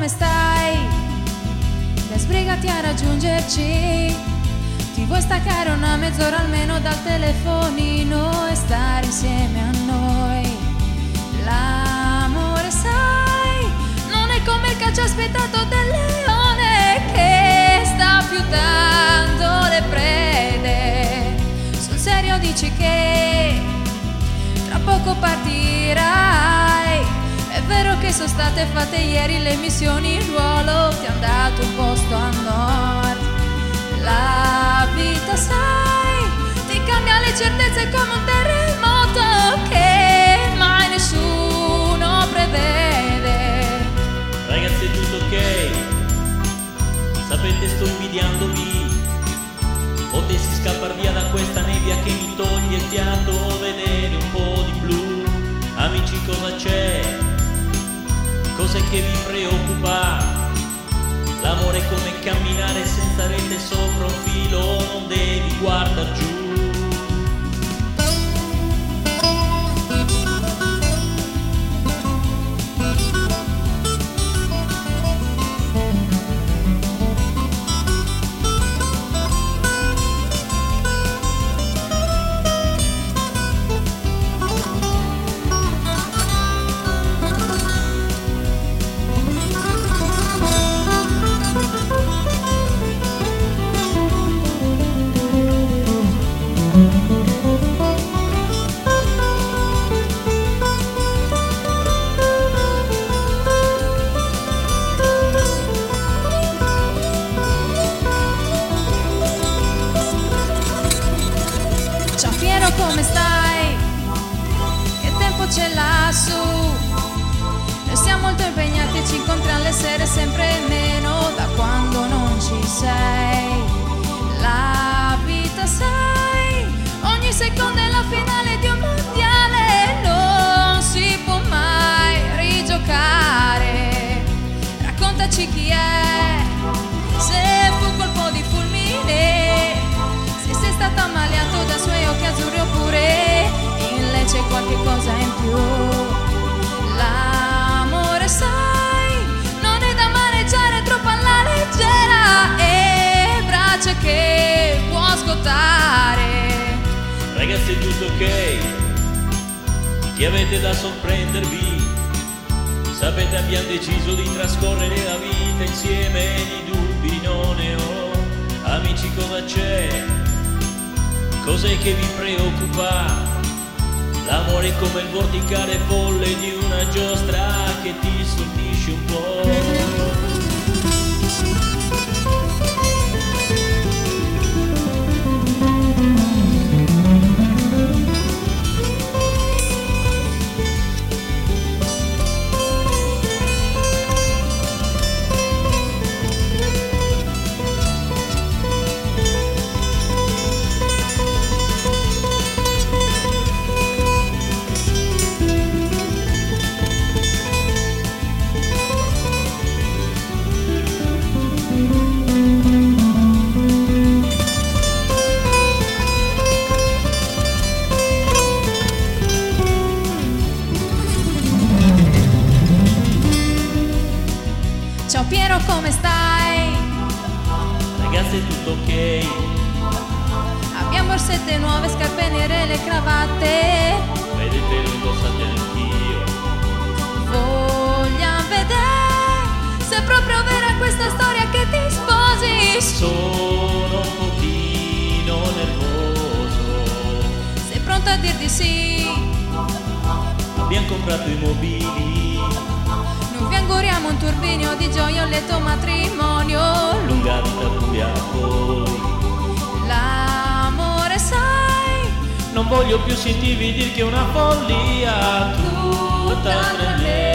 come stai? Dai, sbrigati a raggiungerci. Ti vuoi staccare una mezz'ora almeno dal telefonino e stare insieme a noi? L'amore, sai, non è come il calcio aspettato del leone che sta fiutando le prede. Sul serio dici che tra poco partirai. È vero che sono state fatte ieri le missioni in ruolo, ti han dato un posto a nord. La vita, sai, ti cambia le certezze come un terremoto che mai nessuno prevede. Ragazzi, è tutto ok, sapete sto invidiandovi. Potessi scappar via da questa nebbia che mi toglie il fiato, vedere un po' di blu. Amici, cosa c'è? Cos'è che vi preoccupa? L'amore è come camminare senza rete sopra un filo, non devi guardar giù. Ciao Piero, come stai? Che tempo c'è lassù? Noi siamo molto impegnati e ci incontriamo le sere sempre meno da quando non ci sei. La vita, sai, ogni secondo è la finale di un mondiale, non si può mai rigiocare. Raccontaci chi è, se fu colpo di fulmine, se sei stato ammaliato da suoi occhi azzurri oppure in lei c'è qualche cosa in più. L'amore, sai, non è da maneggiare troppo alla leggera, e braccia che può scottare. Ragazzi, è tutto ok, che avete da sorprendervi? Sapete, abbiamo deciso di trascorrere la vita insieme, di dubbi non ne ho. Amici, cosa c'è? Cos'è che vi preoccupa? L'amore è come il vorticare folle di una giostra che ti stordisce un po'. Ciao Piero, come stai? Ragazzi, è tutto ok, Abbiamo borsette nuove, scarpe nere e le cravatte. vedete, lo indossate anch'io. Vogliamo vedere se è proprio vera questa storia che ti sposi. Sono un pochino nervoso. Sei pronto a dir di sì? Abbiamo comprato i mobili, Noi vi auguriamo un turbinio di gioia, un lieto matrimonio. lunga vita pure a voi. L'amore, sai, Non voglio più sentirvi dire che è una follia, tutta tra me